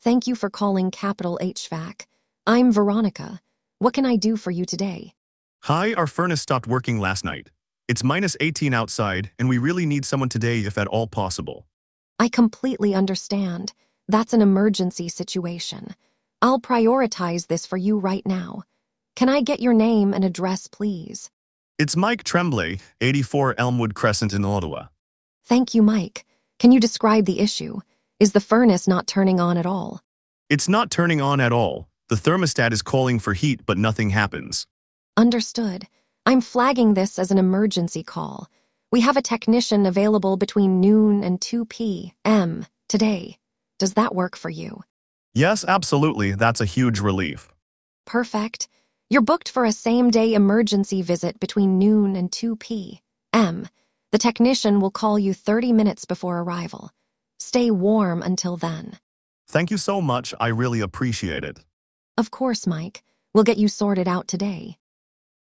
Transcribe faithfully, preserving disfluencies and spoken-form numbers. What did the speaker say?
Thank you for calling Capital H V A C. I'm Veronica. What can I do for you today? Hi, our furnace stopped working last night. It's minus eighteen outside, and we really need someone today if at all possible. I completely understand. That's an emergency situation. I'll prioritize this for you right now. Can I get your name and address, please? It's Mike Tremblay, eighty-four Elmwood Crescent in Ottawa. Thank you, Mike. Can you describe the issue? Is the furnace not turning on at all? It's not turning on at all. The thermostat is calling for heat, but nothing happens. Understood. I'm flagging this as an emergency call. We have a technician available between noon and two p m today. Does that work for you? Yes, absolutely, that's a huge relief. Perfect. You're booked for a same-day emergency visit between noon and two p m The technician will call you thirty minutes before arrival. Stay warm until then. Thank you so much, I really appreciate it. Of course, Mike. We'll get you sorted out today.